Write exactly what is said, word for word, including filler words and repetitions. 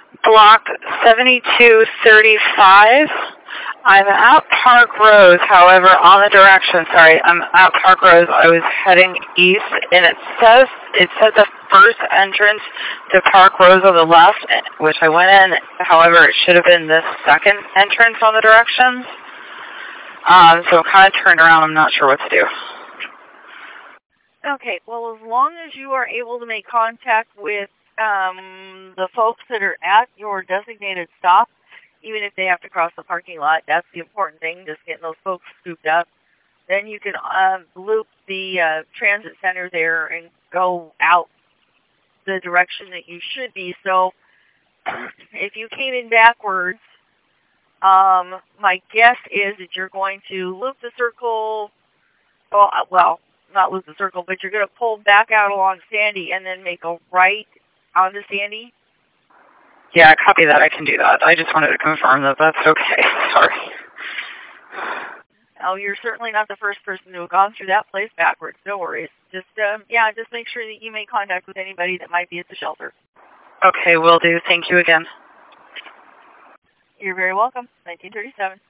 block seventy-two thirty-five. I'm at Park Rose, however, on the direction, sorry, I'm at Park Rose. I was heading east, and it says, it said the first entrance to Park Rose on the left, which I went in, however, it should have been this second entrance on the directions. Um, so I'm kind of turned around, I'm not sure what to do. Okay, well, as long as you are able to make contact with um, the folks that are at your designated stop, even if they have to cross the parking lot, that's the important thing, just getting those folks scooped up. Then you can um, loop the uh, transit center there and go out the direction that you should be. So if you came in backwards, um, my guess is that you're going to loop the circle, well, well, not loop the circle, but you're going to pull back out along Sandy and then make a right onto Sandy. Yeah, copy that. I can do that. I just wanted to confirm that that's okay. Sorry. Oh, you're certainly not the first person to have gone through that place backwards. No worries. Just, um, yeah, just make sure that you make contact with anybody that might be at the shelter. Okay, will do. Thank you again. You're very welcome. nineteen thirty-seven.